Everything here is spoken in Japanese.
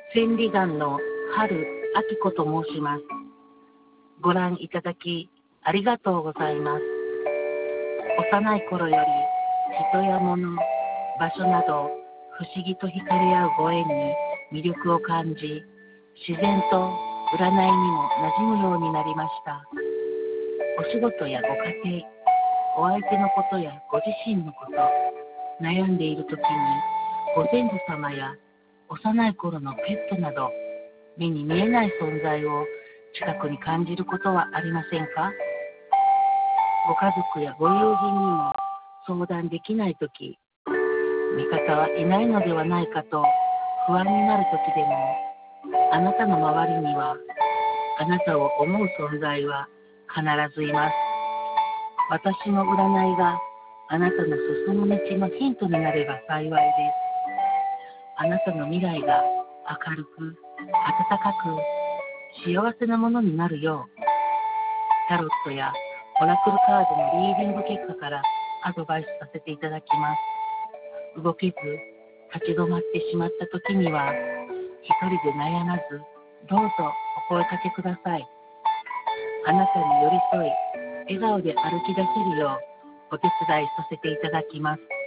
千里眼の春明子と申します。ご覧いただきありがとうございます。幼い頃より人や物、場所など不思議と惹かれ合うご縁に魅力を感じ、自然と占いにも馴染むようになりました。お仕事やご家庭、お相手のことやご自身のこと、悩んでいる時にご先祖様や幼い頃のペットなど目に見えない存在を近くに感じることはありませんか？ご家族やご友人にも相談できないとき、味方はいないのではないかと不安になるときでも、あなたの周りにはあなたを思う存在は必ずいます。私の占いがあなたの進む道のヒントになれば幸いです。あなたの未来が明るく、温かく、幸せなものになるよう、タロットやオラクルカードのリーディング結果からアドバイスさせていただきます。動けず、立ち止まってしまった時には、一人で悩まず、どうぞお声かけください。あなたに寄り添い、笑顔で歩き出せるようお手伝いさせていただきます。